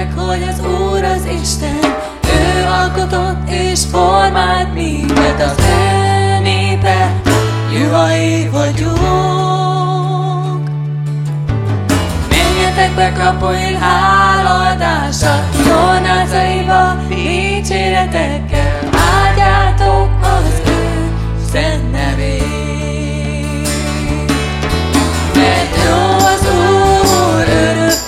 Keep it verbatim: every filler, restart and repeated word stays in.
meg, hogy az Úr az Isten, ő alkotott és formált minket, az ő népe, juhai vagyunk. Menjetek be kapuin hálaadásra, tornácaiba dicséretekkel, áldjátok az ő szent nevét. Mert jó az Úr, örök